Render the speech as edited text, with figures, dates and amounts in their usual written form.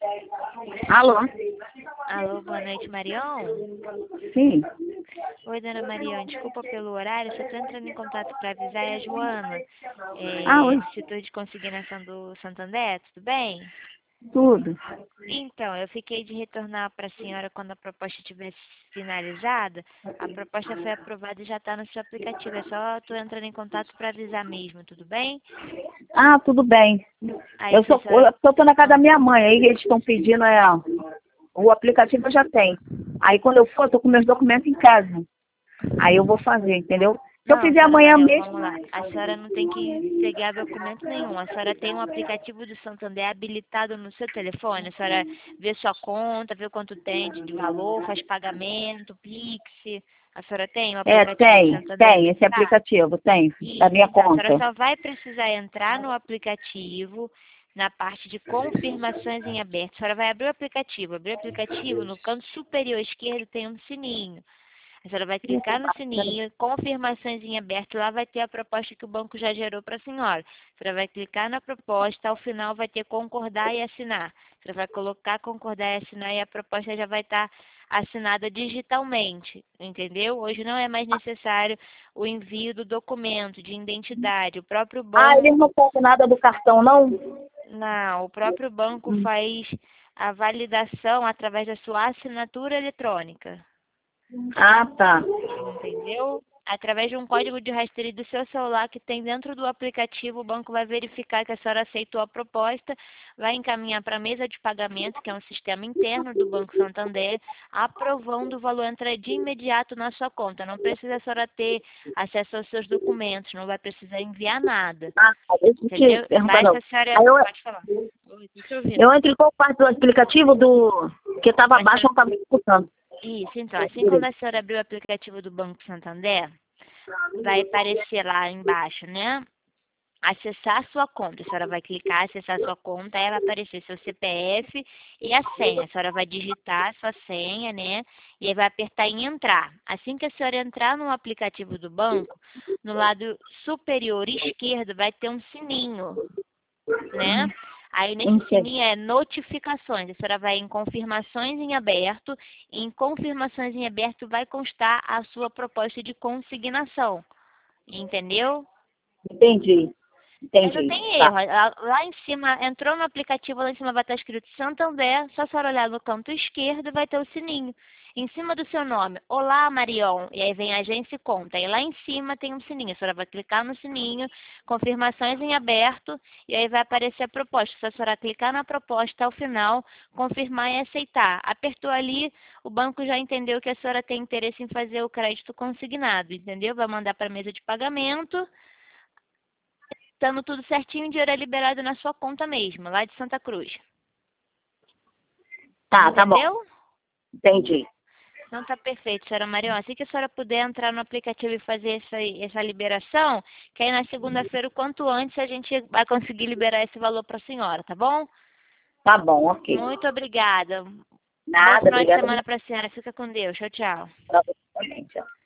Alô? Alô, boa noite, Marion. Sim. Oi, dona Marion, desculpa pelo horário, só estou entrando em contato para avisar a Joana, Oi. do Instituto de Consignação do Santander, tudo bem? Tudo. Então, eu fiquei de retornar para a senhora quando a proposta estivesse finalizada. A proposta foi aprovada e já está no seu aplicativo, é só estou entrando em contato para avisar mesmo, tudo bem? Tudo bem. Aí, Eu se a só senhora... tô na casa da minha mãe, aí eles estão pedindo, o aplicativo eu já tenho. Aí quando eu for, eu tô com meus documentos em casa. Aí eu vou fazer, entendeu? Se eu Não, fizer senhora amanhã Marion, mesmo. vamos lá. A senhora não tem que pegar documento nenhum. A senhora tem um aplicativo do Santander habilitado no seu telefone. A senhora vê sua conta, vê quanto tem de valor, faz pagamento, Pix. A senhora tem o aplicativo do Santander Tem esse habilitado? aplicativo, tem, da Isso, minha então, a senhora conta. só vai precisar entrar no aplicativo, na parte de confirmações em aberto. A senhora vai abrir o aplicativo. Abrir o aplicativo, no canto superior esquerdo tem um sininho. A senhora vai clicar no sininho, confirmações em aberto, lá vai ter a proposta que o banco já gerou para a senhora. A senhora vai clicar na proposta, ao final vai ter concordar e assinar. A senhora vai colocar concordar e assinar e a proposta já vai estar assinada digitalmente, entendeu? Hoje não é mais necessário o envio do documento de identidade. O próprio Eles banco, não contam nada do cartão, não? não, o próprio banco faz a validação através da sua assinatura eletrônica. Tá. Entendeu? Através de um código de rastreio do seu celular que tem dentro do aplicativo, o banco vai verificar que a senhora aceitou a proposta, vai encaminhar para a mesa de pagamento, que é um sistema interno do Banco Santander, aprovando o valor entra de imediato na sua conta. Não precisa a senhora ter acesso aos seus documentos, não vai precisar enviar nada. Deixa eu te Entendeu? perguntar, Basta não. a senhora... Aí Pode falar. Oi, tô te ouvindo. eu entro em qual parte do aplicativo que estava abaixo, eu não estava escutando. Isso, então, assim quando a senhora abrir o aplicativo do Banco Santander, vai aparecer lá embaixo, né? Acessar a sua conta. A senhora vai clicar, acessar a sua conta, aí vai aparecer seu CPF e a senha. A senhora vai digitar a sua senha, né? E aí vai apertar em entrar. Assim que a senhora entrar no aplicativo do banco, no lado superior esquerdo vai ter um sininho, né? Aí nesse sininho é notificações. A senhora vai em confirmações em aberto. E em confirmações em aberto vai constar a sua proposta de consignação. Entendeu? Entendi. Mas não tem Tá. erro. Lá em cima, entrou no aplicativo, lá em cima vai estar escrito Santander. Só a senhora olhar no canto esquerdo vai ter o sininho. Em cima do seu nome, Olá Marion. E aí vem agência e conta. E lá em cima tem um sininho. A senhora vai clicar no sininho, confirmações em aberto. E aí vai aparecer a proposta. Se a senhora clicar na proposta ao final, confirmar e aceitar. Apertou ali, o banco já entendeu que a senhora tem interesse em fazer o crédito consignado. Entendeu? Vai mandar para a mesa de pagamento. Estando tudo certinho, o dinheiro é liberado na sua conta mesmo, lá de Santa Cruz. Tá bom. Entendeu? Entendi. Então tá perfeito, senhora Marion. Assim que a senhora puder entrar no aplicativo e fazer essa liberação, que aí na segunda-feira, o quanto antes, a gente vai conseguir liberar esse valor para a senhora, tá bom? Tá bom, ok. Muito obrigada. Bom Nada, final de obrigada. semana para a senhora. Fica com Deus. Tchau, tchau. Pra você também, tchau.